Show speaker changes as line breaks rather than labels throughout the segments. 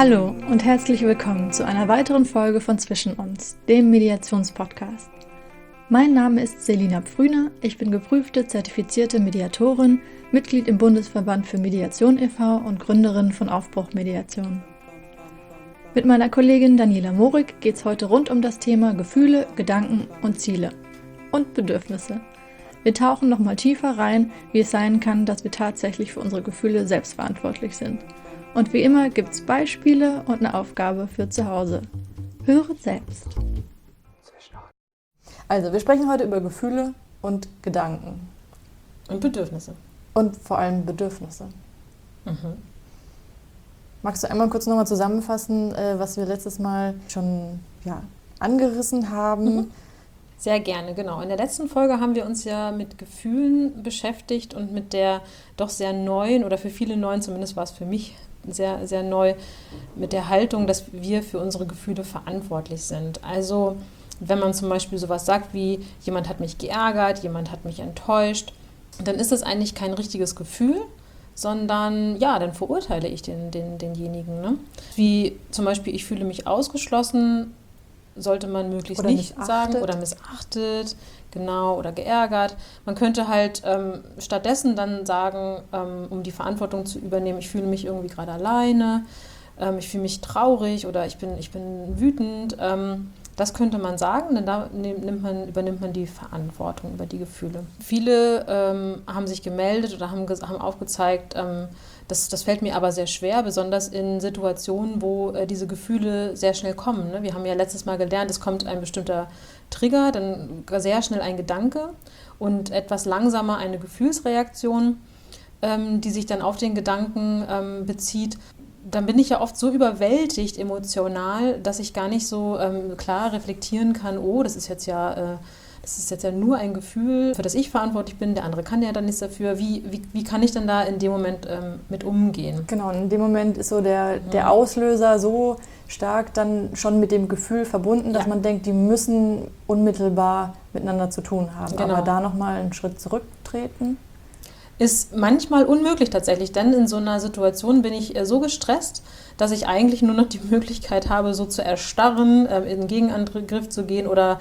Hallo und herzlich willkommen zu einer weiteren Folge von Zwischen uns, dem Mediationspodcast. Mein Name ist Selina Pfrüner, ich bin geprüfte, zertifizierte Mediatorin, Mitglied im Bundesverband für Mediation e.V. und Gründerin von Aufbruch Mediation. Mit meiner Kollegin Daniela Morik geht es heute rund um das Thema Gefühle, Gedanken und Ziele und Bedürfnisse. Wir tauchen nochmal tiefer rein, wie es sein kann, dass wir tatsächlich für unsere Gefühle selbstverantwortlich sind. Und wie immer gibt es Beispiele und eine Aufgabe für zu Hause. Höret selbst.
Also, wir sprechen heute über Gefühle und Gedanken.
Und Bedürfnisse.
Und vor allem Bedürfnisse. Magst du einmal kurz nochmal zusammenfassen, was wir letztes Mal schon angerissen haben?
Sehr gerne, genau. In der letzten Folge haben wir uns ja mit Gefühlen beschäftigt und mit der doch sehr neuen, oder für viele neuen, zumindest war es für mich sehr, sehr neu, mit der Haltung, dass wir für unsere Gefühle verantwortlich sind. Also wenn man zum Beispiel sowas sagt wie, jemand hat mich geärgert, jemand hat mich enttäuscht, dann ist das eigentlich kein richtiges Gefühl, sondern ja, dann verurteile ich denjenigen. Ne? Wie zum Beispiel, ich fühle mich ausgeschlossen, sollte man möglichst
oder
nicht sagen, oder missachtet, genau, oder geärgert. Man könnte halt stattdessen dann sagen, um die Verantwortung zu übernehmen, ich fühle mich irgendwie gerade alleine, ich fühle mich traurig oder ich bin wütend. Das könnte man sagen, denn da übernimmt man die Verantwortung über die Gefühle. Viele haben sich gemeldet oder haben aufgezeigt, das fällt mir aber sehr schwer, besonders in Situationen, wo diese Gefühle sehr schnell kommen. Ne? Wir haben ja letztes Mal gelernt, es kommt ein bestimmter Trigger, dann sehr schnell ein Gedanke und etwas langsamer eine Gefühlsreaktion, die sich dann auf den Gedanken bezieht. Dann bin ich ja oft so überwältigt emotional, dass ich gar nicht so klar reflektieren kann, das ist jetzt ja nur ein Gefühl, für das ich verantwortlich bin, der andere kann ja dann nichts dafür. Wie kann ich dann da in dem Moment mit umgehen?
Genau, und in dem Moment ist so der Auslöser so stark dann schon mit dem Gefühl verbunden, dass man denkt, die müssen unmittelbar miteinander zu tun haben.
Genau.
Aber da nochmal einen Schritt zurücktreten.
Ist manchmal unmöglich tatsächlich, denn in so einer Situation bin ich so gestresst, dass ich eigentlich nur noch die Möglichkeit habe, so zu erstarren, in den Gegenangriff zu gehen oder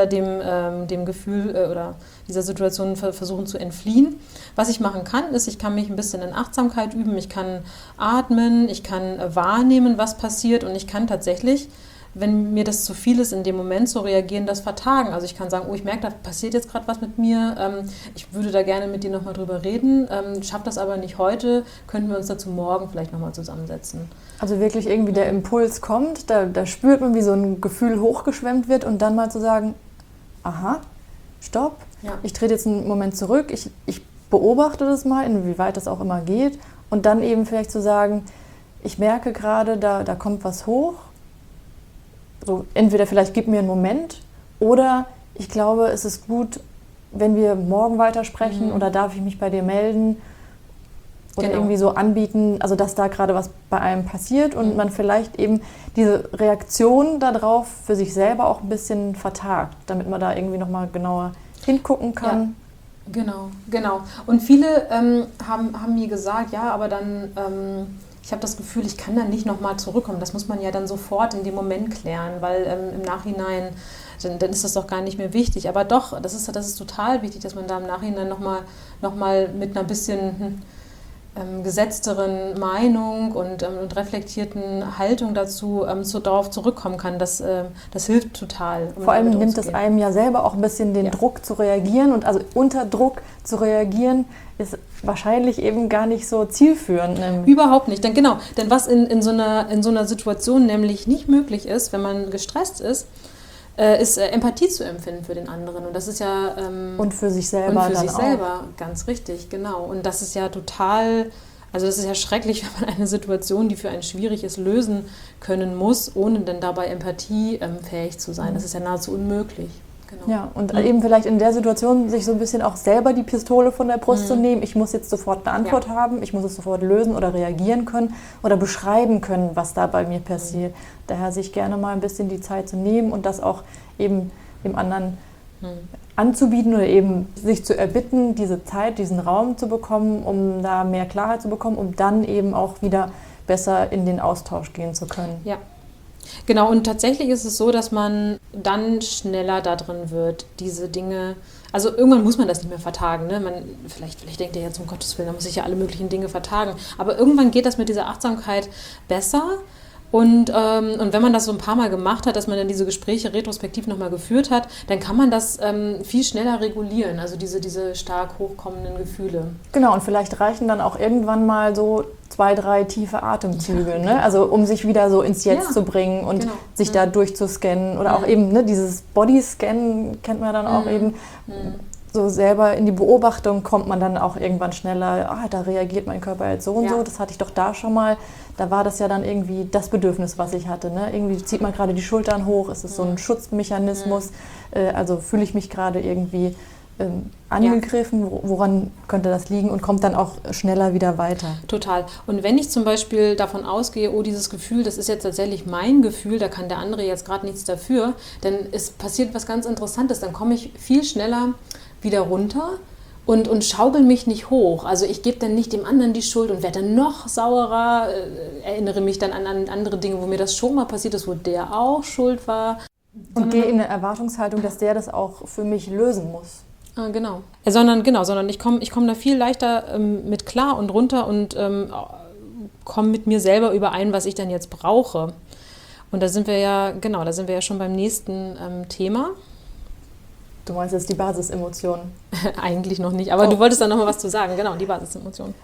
dem Gefühl oder dieser Situation versuchen zu entfliehen. Was ich machen kann, ist, ich kann mich ein bisschen in Achtsamkeit üben, ich kann atmen, ich kann wahrnehmen, was passiert und ich kann tatsächlich, wenn mir das zu viel ist, in dem Moment zu reagieren, das vertagen. Also ich kann sagen, ich merke, da passiert jetzt gerade was mit mir, ich würde da gerne mit dir nochmal drüber reden, schaffe das aber nicht heute, könnten wir uns dazu morgen vielleicht nochmal zusammensetzen.
Also wirklich irgendwie der Impuls kommt, da spürt man, wie so ein Gefühl hochgeschwemmt wird und dann mal zu sagen, aha, stopp, ich trete jetzt einen Moment zurück, ich beobachte das mal, inwieweit das auch immer geht und dann eben vielleicht zu sagen, ich merke gerade, da kommt was hoch. So, entweder vielleicht gib mir einen Moment oder ich glaube, es ist gut, wenn wir morgen weitersprechen oder darf ich mich bei dir melden oder irgendwie so anbieten, also dass da gerade was bei einem passiert und man vielleicht eben diese Reaktion darauf für sich selber auch ein bisschen vertagt, damit man da irgendwie nochmal genauer hingucken kann.
Ja, genau. Und viele haben mir gesagt, aber dann... ich habe das Gefühl, ich kann dann nicht nochmal zurückkommen. Das muss man ja dann sofort in dem Moment klären, weil im Nachhinein, dann ist das doch gar nicht mehr wichtig. Aber doch, das ist total wichtig, dass man da im Nachhinein nochmal mit einer bisschen gesetzteren Meinung und reflektierten Haltung dazu darauf zurückkommen kann. Das hilft total.
Vor allem nimmt es einem ja selber auch ein bisschen den Druck zu reagieren und also unter Druck zu reagieren ist wahrscheinlich eben gar nicht so zielführend.
Überhaupt nicht. Denn was in so einer Situation nämlich nicht möglich ist, wenn man gestresst ist Empathie zu empfinden für den anderen. Und das ist ja...
und für sich selber
und für sich selber, ganz richtig, genau. Und das ist ja total... Also das ist ja schrecklich, wenn man eine Situation, die für einen schwierig ist, lösen können muss, ohne dann dabei empathiefähig zu sein. Das ist ja nahezu unmöglich. Genau.
Ja, und eben vielleicht in der Situation sich so ein bisschen auch selber die Pistole von der Brust zu nehmen. Ich muss jetzt sofort eine Antwort haben, ich muss es sofort lösen oder reagieren können oder beschreiben können, was da bei mir passiert. Daher sich gerne mal ein bisschen die Zeit zu nehmen und das auch eben dem anderen anzubieten oder eben sich zu erbitten, diese Zeit, diesen Raum zu bekommen, um da mehr Klarheit zu bekommen, um dann eben auch wieder besser in den Austausch gehen zu können.
Ja. Genau, und tatsächlich ist es so, dass man dann schneller da drin wird, diese Dinge, also irgendwann muss man das nicht mehr vertagen, ne? Vielleicht denkt ihr jetzt, um Gottes Willen, da muss ich ja alle möglichen Dinge vertagen, aber irgendwann geht das mit dieser Achtsamkeit besser. Und wenn man das so ein paar Mal gemacht hat, dass man dann diese Gespräche retrospektiv nochmal geführt hat, dann kann man das viel schneller regulieren, also diese stark hochkommenden Gefühle.
Genau, und vielleicht reichen dann auch irgendwann mal so 2, 3 tiefe Atemzüge, ne? Also um sich wieder so ins Jetzt zu bringen und sich da durchzuscannen. Oder auch eben, ne, dieses Bodyscan kennt man dann auch eben. So selber in die Beobachtung kommt man dann auch irgendwann schneller, da reagiert mein Körper jetzt so und so, das hatte ich doch da schon mal. Da war das ja dann irgendwie das Bedürfnis, was ich hatte. Ne? Irgendwie zieht man gerade die Schultern hoch, ist es so ein Schutzmechanismus, also fühle ich mich gerade irgendwie angegriffen, woran könnte das liegen und kommt dann auch schneller wieder weiter.
Total. Und wenn ich zum Beispiel davon ausgehe, dieses Gefühl, das ist jetzt tatsächlich mein Gefühl, da kann der andere jetzt gerade nichts dafür, dann passiert was ganz Interessantes, dann komme ich viel schneller wieder runter und schaukel mich nicht hoch. Also ich gebe dann nicht dem anderen die Schuld und werde dann noch saurer, erinnere mich dann an andere Dinge, wo mir das schon mal passiert ist, wo der auch schuld war.
Und gehe in eine Erwartungshaltung, dass der das auch für mich lösen muss.
Genau. Sondern ich komm da viel leichter mit klar und runter und komme mit mir selber überein, was ich dann jetzt brauche. Und da sind wir ja schon beim nächsten Thema.
Du meinst jetzt die Basisemotion?
Eigentlich noch nicht, aber du wolltest da noch mal was zu sagen. Genau, die Basisemotion.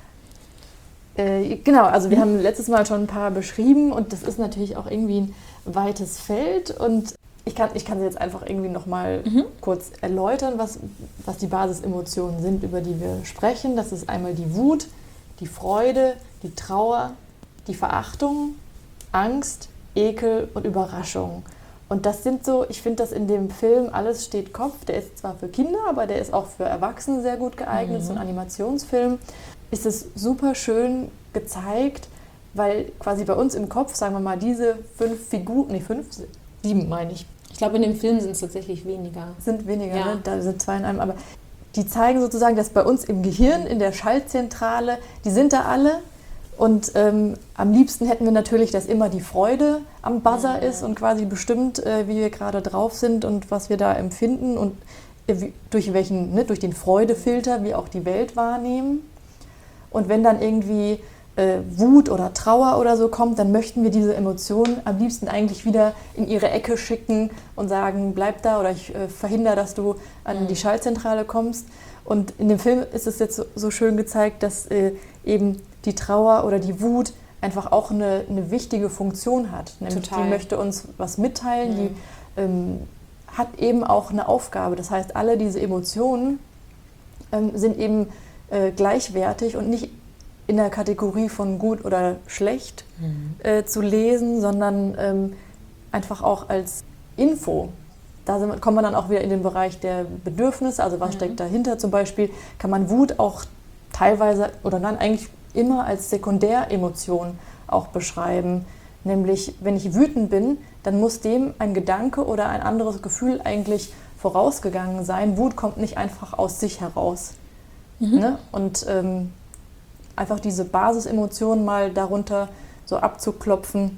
Genau, also wir haben letztes Mal schon ein paar beschrieben und das ist natürlich auch irgendwie ein weites Feld und ich kann sie jetzt einfach irgendwie noch mal kurz erläutern, was die Basisemotionen sind, über die wir sprechen. Das ist einmal die Wut, die Freude, die Trauer, die Verachtung, Angst, Ekel und Überraschung. Und das sind so, ich finde das in dem Film Alles steht Kopf, der ist zwar für Kinder, aber der ist auch für Erwachsene sehr gut geeignet, so ein Animationsfilm, ist es super schön gezeigt, weil quasi bei uns im Kopf, sagen wir mal, diese 7 meine ich.
Ich glaube, in dem Film sind es tatsächlich weniger.
Sind weniger, ja. Ne? Da sind 2 in einem, aber die zeigen sozusagen, dass bei uns im Gehirn, in der Schaltzentrale, die sind da alle. Und am liebsten hätten wir natürlich, dass immer die Freude am Buzzer ist und quasi bestimmt, wie wir gerade drauf sind und was wir da empfinden und durch den Freudefilter wir auch die Welt wahrnehmen. Und wenn dann irgendwie Wut oder Trauer oder so kommt, dann möchten wir diese Emotionen am liebsten eigentlich wieder in ihre Ecke schicken und sagen, bleib da oder ich verhindere, dass du an die Schaltzentrale kommst. Und in dem Film ist es jetzt so schön gezeigt, dass eben die Trauer oder die Wut einfach auch eine wichtige Funktion hat. Nämlich die möchte uns was mitteilen, die hat eben auch eine Aufgabe. Das heißt, alle diese Emotionen sind eben gleichwertig und nicht in der Kategorie von gut oder schlecht zu lesen, sondern einfach auch als Info. Da kommen wir dann auch wieder in den Bereich der Bedürfnisse, also was steckt dahinter. Zum Beispiel kann man Wut auch teilweise oder dann eigentlich immer als Sekundäremotion auch beschreiben. Nämlich, wenn ich wütend bin, dann muss dem ein Gedanke oder ein anderes Gefühl eigentlich vorausgegangen sein. Wut kommt nicht einfach aus sich heraus. Ne? Und einfach diese Basisemotionen mal darunter so abzuklopfen,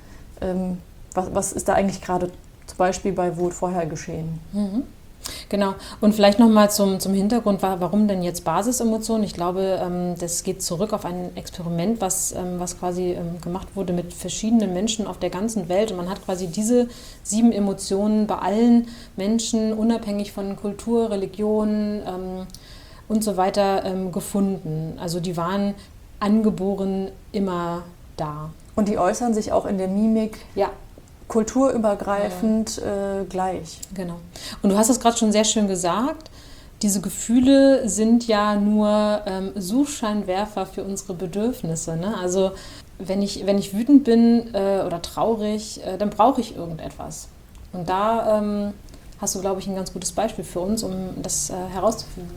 was ist da eigentlich gerade zum Beispiel bei Wut vorher geschehen.
Genau. Und vielleicht nochmal zum Hintergrund, warum denn jetzt Basisemotionen? Ich glaube, das geht zurück auf ein Experiment, was quasi gemacht wurde mit verschiedenen Menschen auf der ganzen Welt. Und man hat quasi diese 7 Emotionen bei allen Menschen, unabhängig von Kultur, Religion und so weiter, gefunden. Also die waren angeboren immer da.
Und die äußern sich auch in der Mimik.
Ja.
Kulturübergreifend gleich.
Genau. Und du hast es gerade schon sehr schön gesagt, diese Gefühle sind ja nur Suchscheinwerfer für unsere Bedürfnisse. Ne? Also wenn ich wütend bin oder traurig, dann brauche ich irgendetwas. Und da hast du, glaube ich, ein ganz gutes Beispiel für uns, um das herauszufinden.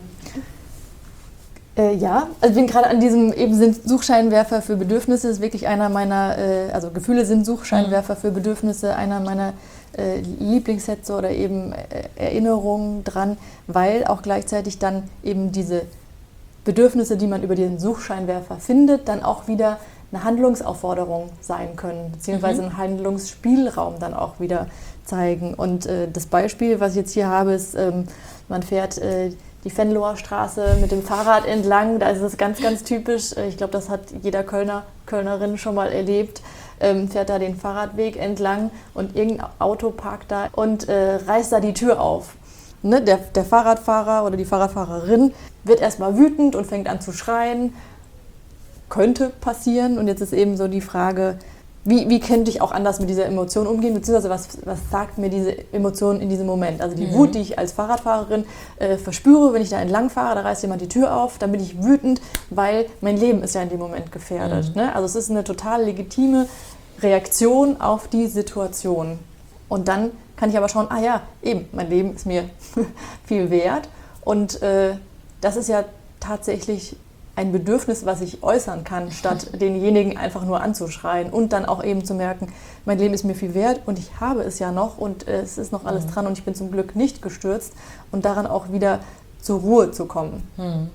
Ja, also ich bin gerade an diesem, eben sind Suchscheinwerfer für Bedürfnisse, ist wirklich einer meiner, also Gefühle sind Suchscheinwerfer für Bedürfnisse, einer meiner Lieblingssätze oder eben Erinnerungen dran, weil auch gleichzeitig dann eben diese Bedürfnisse, die man über den Suchscheinwerfer findet, dann auch wieder eine Handlungsaufforderung sein können, beziehungsweise einen Handlungsspielraum dann auch wieder zeigen. Und das Beispiel, was ich jetzt hier habe, ist, man fährt die Venloer Straße mit dem Fahrrad entlang. Da ist es ganz, ganz typisch. Ich glaube, das hat jeder Kölnerin schon mal erlebt. Fährt da den Fahrradweg entlang und irgendein Auto parkt da und reißt da die Tür auf. Ne? Der Fahrradfahrer oder die Fahrradfahrerin wird erstmal wütend und fängt an zu schreien. Könnte passieren. Und jetzt ist eben so die Frage, wie könnte ich auch anders mit dieser Emotion umgehen, beziehungsweise was sagt mir diese Emotion in diesem Moment? Also die Wut, die ich als Fahrradfahrerin verspüre, wenn ich da entlang fahre, da reißt jemand die Tür auf, dann bin ich wütend, weil mein Leben ist ja in dem Moment gefährdet. Ne? Also es ist eine total legitime Reaktion auf die Situation. Und dann kann ich aber schauen, mein Leben ist mir viel wert. Und das ist ja tatsächlich ein Bedürfnis, was ich äußern kann, statt denjenigen einfach nur anzuschreien und dann auch eben zu merken, mein Leben ist mir viel wert und ich habe es ja noch und es ist noch alles dran und ich bin zum Glück nicht gestürzt und daran auch wieder zur Ruhe zu kommen.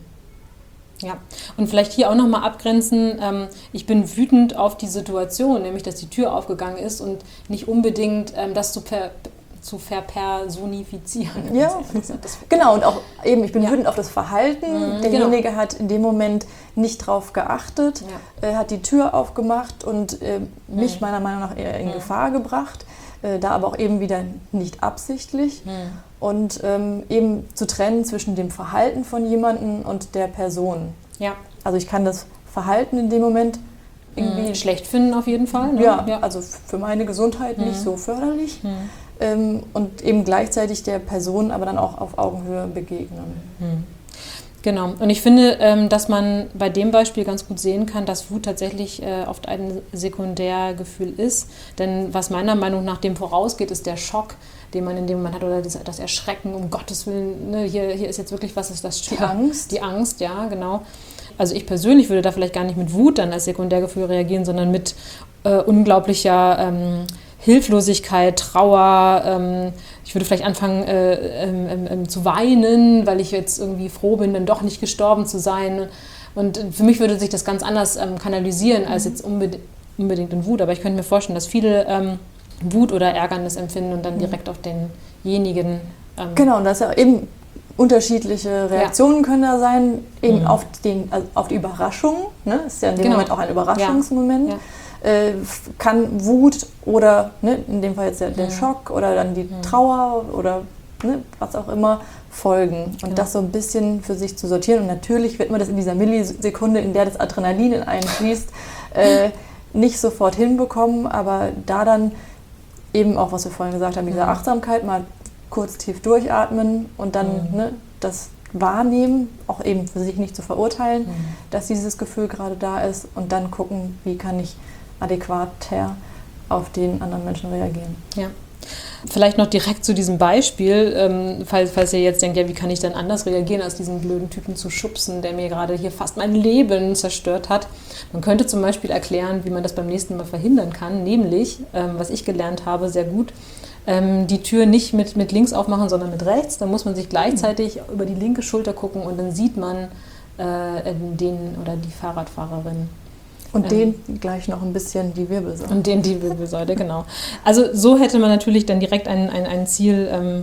Ja, und vielleicht hier auch nochmal abgrenzen, ich bin wütend auf die Situation, nämlich dass die Tür aufgegangen ist und nicht unbedingt das zu verpersonifizieren.
Ja, genau. Und auch eben, ich bin wütend auf das Verhalten. Derjenige hat in dem Moment nicht drauf geachtet, hat die Tür aufgemacht und mich meiner Meinung nach eher in Gefahr gebracht, da aber auch eben wieder nicht absichtlich. Und eben zu trennen zwischen dem Verhalten von jemandem und der Person.
Ja.
Also ich kann das Verhalten in dem Moment irgendwie
schlecht finden auf jeden Fall. Ne?
Ja, also für meine Gesundheit nicht so förderlich. Und eben gleichzeitig der Person aber dann auch auf Augenhöhe begegnen.
Genau. Und ich finde, dass man bei dem Beispiel ganz gut sehen kann, dass Wut tatsächlich oft ein Sekundärgefühl ist. Denn was meiner Meinung nach dem vorausgeht, ist der Schock, den man in dem Moment hat, oder das Erschrecken, um Gottes Willen, ne, hier ist jetzt wirklich, was ist das?
Die Angst.
Die Angst, ja, genau. Also ich persönlich würde da vielleicht gar nicht mit Wut dann als Sekundärgefühl reagieren, sondern mit unglaublicher Hilflosigkeit, Trauer. Ich würde vielleicht anfangen zu weinen, weil ich jetzt irgendwie froh bin, dann doch nicht gestorben zu sein. Und für mich würde sich das ganz anders kanalisieren als jetzt unbedingt in Wut. Aber ich könnte mir vorstellen, dass viele Wut oder Ärgernis empfinden und dann direkt auf denjenigen...
Genau, und das ist ja eben unterschiedliche Reaktionen können da sein, eben auf die Überraschung. Ne? Das ist ja in dem Moment auch ein Überraschungsmoment. Ja. Kann Wut oder in dem Fall jetzt der Schock oder dann die Trauer oder was auch immer folgen. Und das so ein bisschen für sich zu sortieren. Und natürlich wird man das in dieser Millisekunde, in der das Adrenalin in einen fließt, nicht sofort hinbekommen, aber da dann eben auch, was wir vorhin gesagt haben, diese Achtsamkeit, mal kurz tief durchatmen und dann das wahrnehmen, auch eben für sich nicht zu verurteilen, dass dieses Gefühl gerade da ist und dann gucken, wie kann ich adäquater auf den anderen Menschen reagieren.
Ja. Vielleicht noch direkt zu diesem Beispiel, falls ihr jetzt denkt, wie kann ich dann anders reagieren, als diesen blöden Typen zu schubsen, der mir gerade hier fast mein Leben zerstört hat. Man könnte zum Beispiel erklären, wie man das beim nächsten Mal verhindern kann, nämlich, was ich gelernt habe, sehr gut, die Tür nicht mit links aufmachen, sondern mit rechts. Dann muss man sich gleichzeitig über die linke Schulter gucken und dann sieht man den oder die Fahrradfahrerin.
Und den gleich noch ein bisschen die Wirbelsäule.
Und den die Wirbelsäule, genau. Also so hätte man natürlich dann direkt ein Ziel,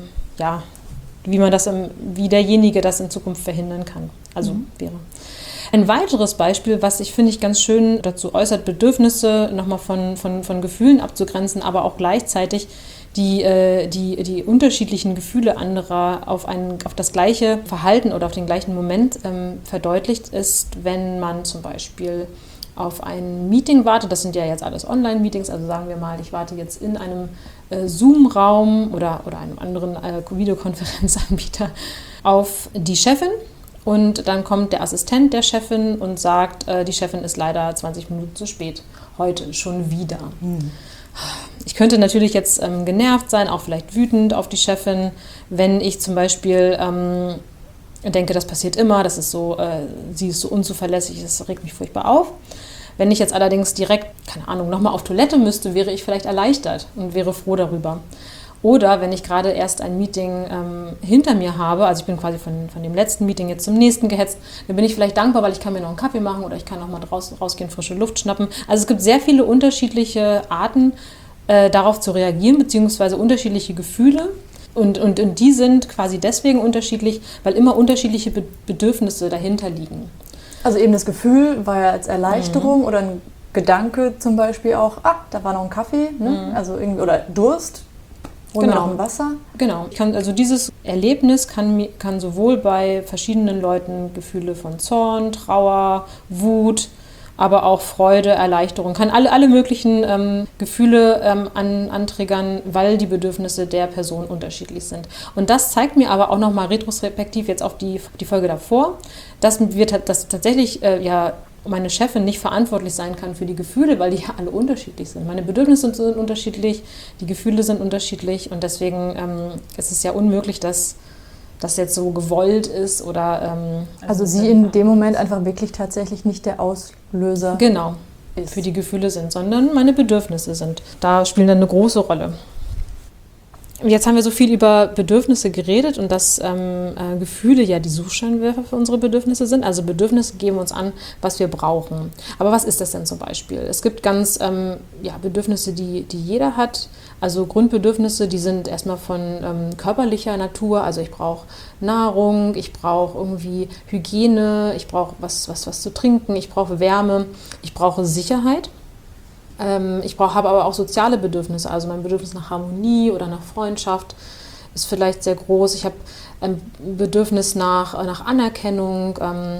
wie derjenige das in Zukunft verhindern kann. Also wäre. Ein weiteres Beispiel, was ich finde ich ganz schön dazu äußert, Bedürfnisse nochmal von Gefühlen abzugrenzen, aber auch gleichzeitig die unterschiedlichen Gefühle anderer auf das gleiche Verhalten oder auf den gleichen Moment verdeutlicht ist, wenn man zum Beispiel auf ein Meeting wartet. Das sind ja jetzt alles Online-Meetings, also sagen wir mal, ich warte jetzt in einem Zoom-Raum oder einem anderen Videokonferenzanbieter auf die Chefin und dann kommt der Assistent der Chefin und sagt, die Chefin ist leider 20 Minuten zu spät, heute schon wieder. Ich könnte natürlich jetzt genervt sein, auch vielleicht wütend auf die Chefin, wenn ich zum Beispiel denke, das passiert immer, das ist so, sie ist so unzuverlässig, das regt mich furchtbar auf. Wenn ich jetzt allerdings direkt, keine Ahnung, nochmal auf Toilette müsste, wäre ich vielleicht erleichtert und wäre froh darüber. Oder wenn ich gerade erst ein Meeting hinter mir habe, also ich bin quasi von dem letzten Meeting jetzt zum nächsten gehetzt, dann bin ich vielleicht dankbar, weil ich kann mir noch einen Kaffee machen oder ich kann noch mal rausgehen, frische Luft schnappen. Also es gibt sehr viele unterschiedliche Arten, darauf zu reagieren, beziehungsweise unterschiedliche Gefühle. Und die sind quasi deswegen unterschiedlich, weil immer unterschiedliche Bedürfnisse dahinter liegen.
Also eben das Gefühl war ja als Erleichterung oder ein Gedanke zum Beispiel auch, da war noch ein Kaffee, ne? Also irgendwie, oder Durst, hol mir noch ein Wasser.
Genau, also dieses Erlebnis kann sowohl bei verschiedenen Leuten Gefühle von Zorn, Trauer, Wut, aber auch Freude, Erleichterung, kann alle möglichen Gefühle antriggern, weil die Bedürfnisse der Person unterschiedlich sind. Und das zeigt mir aber auch nochmal retrospektiv jetzt auf die Folge davor, dass tatsächlich meine Chefin nicht verantwortlich sein kann für die Gefühle, weil die ja alle unterschiedlich sind. Meine Bedürfnisse sind unterschiedlich, die Gefühle sind unterschiedlich und deswegen ist es ja unmöglich, dass das jetzt so gewollt ist oder...
also sie in dem Moment einfach wirklich tatsächlich nicht der Auslöser
genau, ist. Für die Gefühle sind, sondern meine Bedürfnisse sind. Da spielen dann eine große Rolle. Jetzt haben wir so viel über Bedürfnisse geredet und dass Gefühle ja die Suchscheinwerfer für unsere Bedürfnisse sind. Also Bedürfnisse geben uns an, was wir brauchen. Aber was ist das denn zum Beispiel? Es gibt ganz Bedürfnisse, die jeder hat. Also Grundbedürfnisse, die sind erstmal von körperlicher Natur. Also ich brauche Nahrung, ich brauche irgendwie Hygiene, ich brauche was zu trinken, ich brauche Wärme, ich brauche Sicherheit. Ich habe aber auch soziale Bedürfnisse, also mein Bedürfnis nach Harmonie oder nach Freundschaft ist vielleicht sehr groß. Ich habe ein Bedürfnis nach Anerkennung,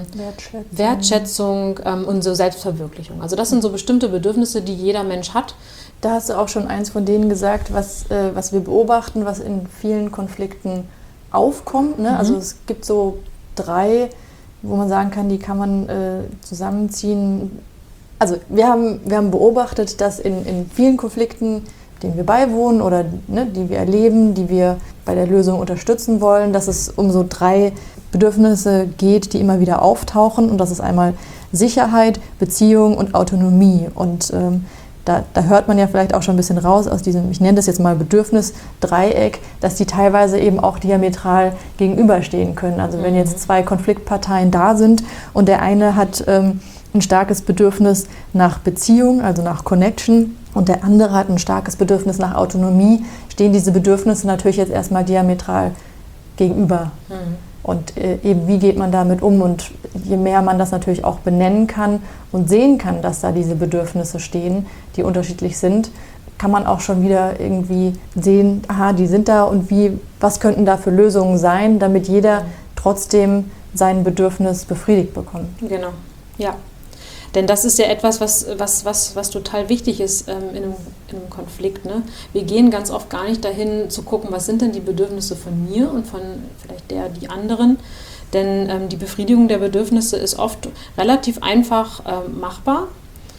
Wertschätzung und so Selbstverwirklichung. Also das sind so bestimmte Bedürfnisse, die jeder Mensch hat.
Da hast du auch schon eins von denen gesagt, was wir beobachten, was in vielen Konflikten aufkommt. Ne? Also es gibt so 3, wo man sagen kann, die kann man zusammenziehen. Also wir haben beobachtet, dass in vielen Konflikten, denen wir beiwohnen oder die wir erleben, die wir bei der Lösung unterstützen wollen, dass es um so 3 Bedürfnisse geht, die immer wieder auftauchen. Und das ist einmal Sicherheit, Beziehung und Autonomie. Und da hört man ja vielleicht auch schon ein bisschen raus aus diesem, ich nenne das jetzt mal Bedürfnis-Dreieck, dass die teilweise eben auch diametral gegenüberstehen können. Also wenn jetzt 2 Konfliktparteien da sind und der eine hat ein starkes Bedürfnis nach Beziehung, also nach Connection, und der andere hat ein starkes Bedürfnis nach Autonomie, stehen diese Bedürfnisse natürlich jetzt erstmal diametral gegenüber. Und eben, wie geht man damit um? Und je mehr man das natürlich auch benennen kann und sehen kann, dass da diese Bedürfnisse stehen, die unterschiedlich sind, kann man auch schon wieder irgendwie sehen, die sind da und was könnten da für Lösungen sein, damit jeder trotzdem sein Bedürfnis befriedigt bekommt.
Genau, ja. Denn das ist ja etwas, was total wichtig ist in einem Konflikt. Ne? Wir gehen ganz oft gar nicht dahin zu gucken, was sind denn die Bedürfnisse von mir und von vielleicht die anderen. Denn die Befriedigung der Bedürfnisse ist oft relativ einfach machbar.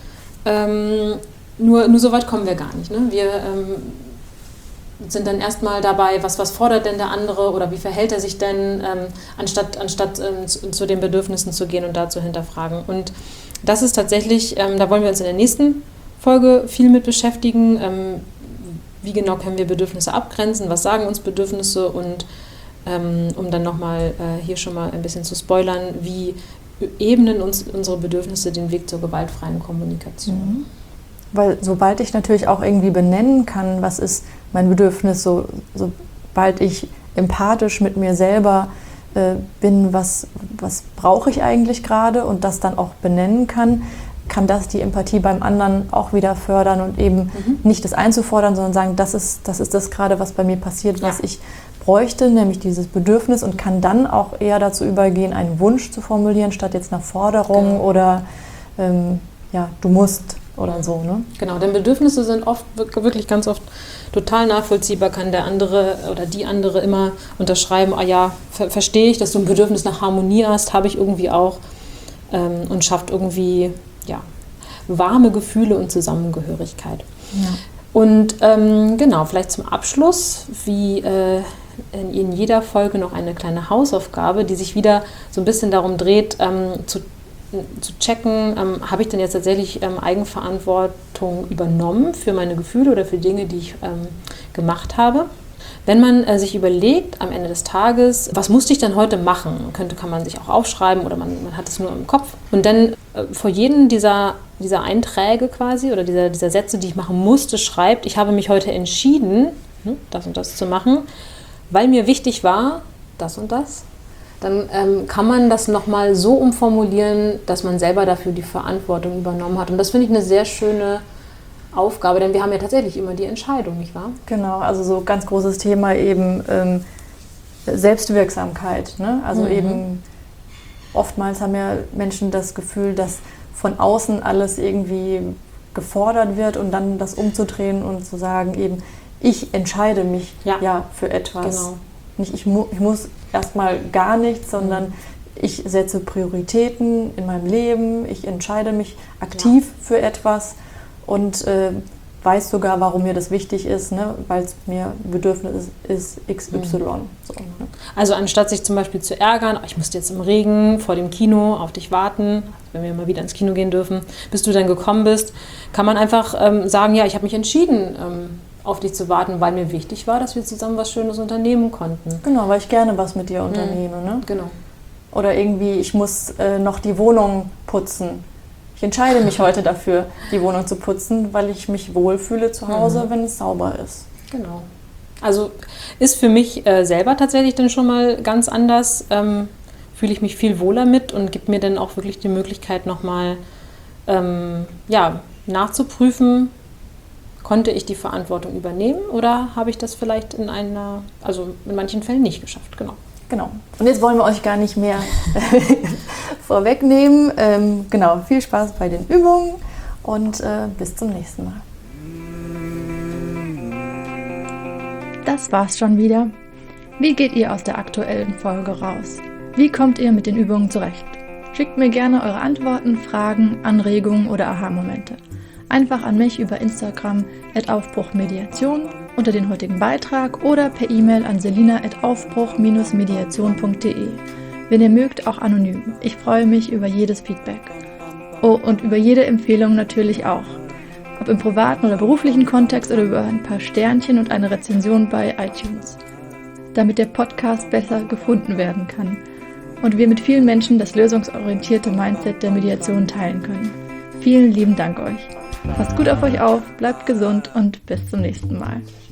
Nur so weit kommen wir gar nicht. Ne? Wir sind dann erstmal dabei, was fordert denn der andere oder wie verhält er sich denn, anstatt zu den Bedürfnissen zu gehen und da zu hinterfragen. Und das ist tatsächlich, da wollen wir uns in der nächsten Folge viel mit beschäftigen. Wie genau können wir Bedürfnisse abgrenzen, was sagen uns Bedürfnisse und um dann nochmal hier schon mal ein bisschen zu spoilern, wie ebnen uns unsere Bedürfnisse den Weg zur gewaltfreien Kommunikation.
Weil sobald ich natürlich auch irgendwie benennen kann, was ist mein Bedürfnis, sobald ich empathisch mit mir selber bin, was brauche ich eigentlich gerade und das dann auch benennen kann das die Empathie beim anderen auch wieder fördern und eben nicht das einzufordern, sondern sagen, das ist das gerade, was bei mir passiert, was ich bräuchte, nämlich dieses Bedürfnis, und kann dann auch eher dazu übergehen, einen Wunsch zu formulieren, statt jetzt einer Forderung oder du musst oder so. Ne?
Genau, denn Bedürfnisse sind oft, wirklich ganz oft total nachvollziehbar, kann der andere oder die andere immer unterschreiben, verstehe ich, dass du ein Bedürfnis nach Harmonie hast, habe ich irgendwie auch, und schafft irgendwie warme Gefühle und Zusammengehörigkeit. Ja. Und vielleicht zum Abschluss, wie in jeder Folge noch eine kleine Hausaufgabe, die sich wieder so ein bisschen darum dreht, zu checken, habe ich denn jetzt tatsächlich Eigenverantwortung übernommen für meine Gefühle oder für Dinge, die ich gemacht habe. Wenn man sich überlegt am Ende des Tages, was musste ich denn heute machen, kann man sich auch aufschreiben oder man hat es nur im Kopf. Und dann vor jedem dieser Einträge quasi oder dieser Sätze, die ich machen musste, schreibt, ich habe mich heute entschieden, das und das zu machen, weil mir wichtig war, das und das. Dann kann man das nochmal so umformulieren, dass man selber dafür die Verantwortung übernommen hat. Und das finde ich eine sehr schöne Aufgabe, denn wir haben ja tatsächlich immer die Entscheidung, nicht wahr?
Genau, also so ganz großes Thema eben Selbstwirksamkeit. Ne? Also eben oftmals haben ja Menschen das Gefühl, dass von außen alles irgendwie gefordert wird und dann das umzudrehen und zu sagen eben, ich entscheide mich für etwas.
Genau.
Nicht ich muss erstmal gar nichts, sondern ich setze Prioritäten in meinem Leben, ich entscheide mich aktiv für etwas und weiß sogar, warum mir das wichtig ist, ne? Weil es mir Bedürfnis ist XY. So, ne?
Also anstatt sich zum Beispiel zu ärgern, ich musste jetzt im Regen vor dem Kino auf dich warten, wenn wir mal wieder ins Kino gehen dürfen, bis du dann gekommen bist, kann man einfach sagen, ja, ich habe mich entschieden, auf dich zu warten, weil mir wichtig war, dass wir zusammen was Schönes unternehmen konnten.
Genau, weil ich gerne was mit dir unternehme. Ne?
Genau.
Oder irgendwie, ich muss noch die Wohnung putzen. Ich entscheide mich heute dafür, die Wohnung zu putzen, weil ich mich wohlfühle zu Hause, wenn es sauber ist.
Genau. Also ist für mich selber tatsächlich dann schon mal ganz anders. Fühle ich mich viel wohler mit und gibt mir dann auch wirklich die Möglichkeit nochmal nachzuprüfen, konnte ich die Verantwortung übernehmen oder habe ich das vielleicht in manchen Fällen nicht geschafft.
Genau. Und jetzt wollen wir euch gar nicht mehr vorwegnehmen. Viel Spaß bei den Übungen und bis zum nächsten Mal.
Das war's schon wieder. Wie geht ihr aus der aktuellen Folge raus? Wie kommt ihr mit den Übungen zurecht? Schickt mir gerne eure Antworten, Fragen, Anregungen oder Aha-Momente. Einfach an mich über Instagram @aufbruchmediation unter den heutigen Beitrag oder per E-Mail an selina@aufbruch-mediation.de. Wenn ihr mögt, auch anonym. Ich freue mich über jedes Feedback. Oh, und über jede Empfehlung natürlich auch. Ob im privaten oder beruflichen Kontext oder über ein paar Sternchen und eine Rezension bei iTunes. Damit der Podcast besser gefunden werden kann und wir mit vielen Menschen das lösungsorientierte Mindset der Mediation teilen können. Vielen lieben Dank euch. Passt gut auf euch auf, bleibt gesund und bis zum nächsten Mal.